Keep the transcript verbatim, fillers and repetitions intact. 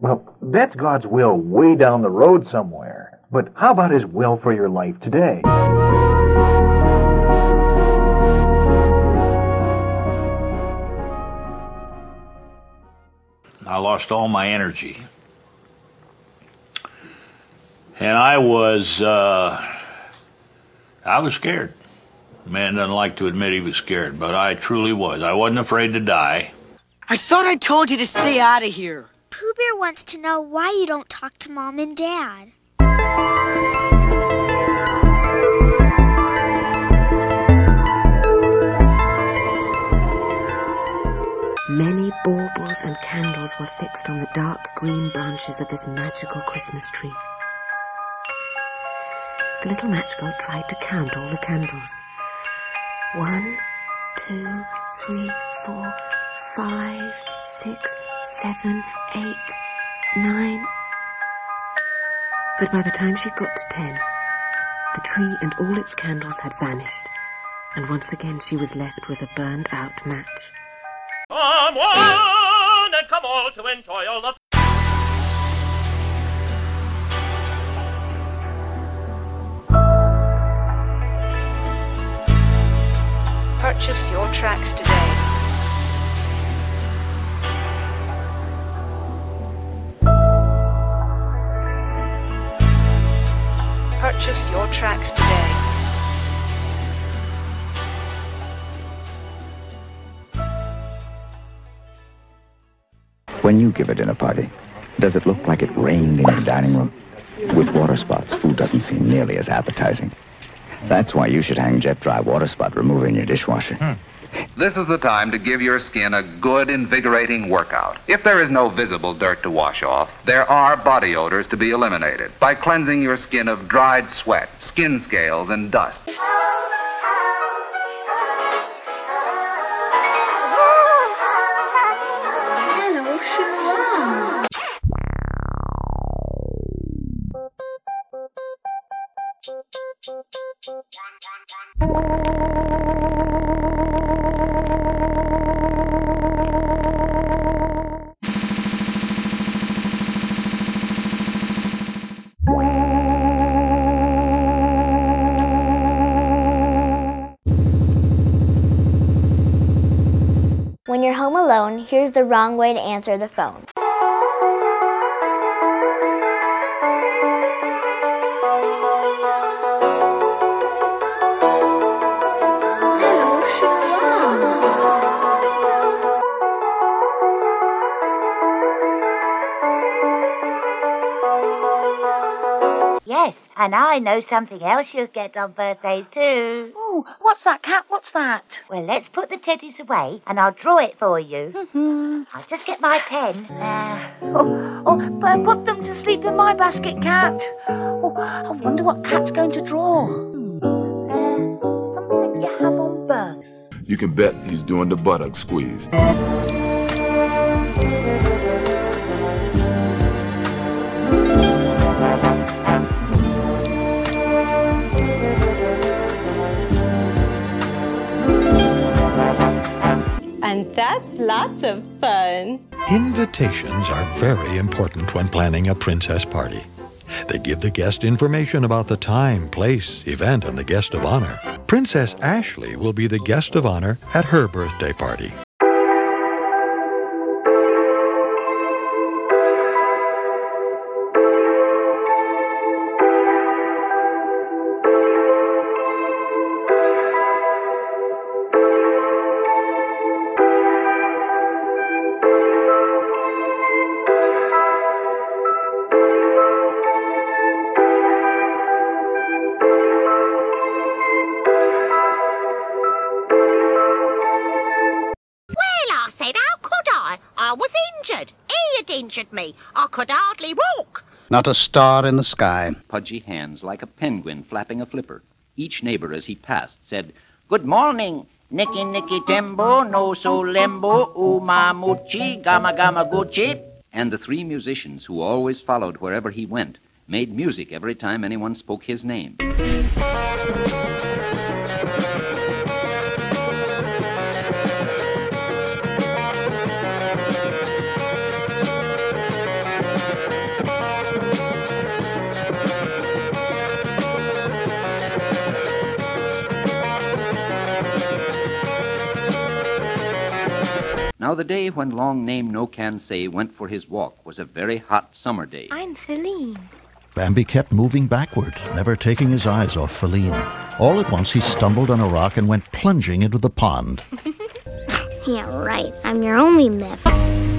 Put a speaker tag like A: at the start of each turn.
A: Well, that's God's will way down the road somewhere. But how about His will for your life today?
B: I lost all my energy. And I was, uh, I was scared. Man doesn't like to admit he was scared, but I truly was. I wasn't afraid to die.
C: I thought I told you to stay out of here.
D: Pooh Bear wants to know why you don't talk to Mom and Dad.
E: Many baubles and candles were fixed on the dark green branches of this magical Christmas tree. The little match girl tried to count all the candles. One, two, three, four, five, six, seven, eight, nine. But by the time she got to ten, the tree and all its candles had vanished, and once again she was left with a burned-out match.
F: Come on, and come all to enjoy all the...
G: Purchase your tracks today. Purchase your tracks today.
H: When you give a dinner party, does it look like it rained in your dining room? With water spots, food doesn't seem nearly as appetizing. That's why you should hang Jet Dry Water Spot Remover in your dishwasher.
I: Hmm. This is the time to give your skin a good, invigorating workout. If there is no visible dirt to wash off, there are body odors to be eliminated by cleansing your skin of dried sweat, skin scales, and dust.
D: Hello, Shalom. When you're home alone, here's the wrong way to answer the phone. Hello, Shalom.
J: Yes, and I know something else you'll get on birthdays too.
K: Oh, what's that, Cat? What's that?
J: Well, let's put the teddies away and I'll draw it for you.
K: Mm-hmm.
J: I'll just get my pen. Uh,
K: Oh, oh, but put them to sleep in my basket, Cat. Oh, I wonder what Cat's going to draw. Hmm. Uh, something you have on births.
L: You can bet he's doing the buttock squeeze.
M: And that's lots of fun.
N: Invitations are very important when planning a princess party. They give the guest information about the time, place, event, and the guest of honor. Princess Ashley will be the guest of honor at her birthday party.
O: Injured me. I could hardly walk.
P: Not a star in the sky.
Q: Pudgy hands like a penguin flapping a flipper. Each neighbor as he passed said, "Good morning, Nicky Nicky Tembo, no so lembo, uma muchi, gama gama gucci." And the three musicians who always followed wherever he went made music every time anyone spoke his name. Now, the day when Long Name No Can Say went for his walk was a very hot summer day.
R: I'm Feline.
S: Bambi kept moving backward, never taking his eyes off Feline. All at once he stumbled on a rock and went plunging into the pond.
R: Yeah, right. I'm your only nephew.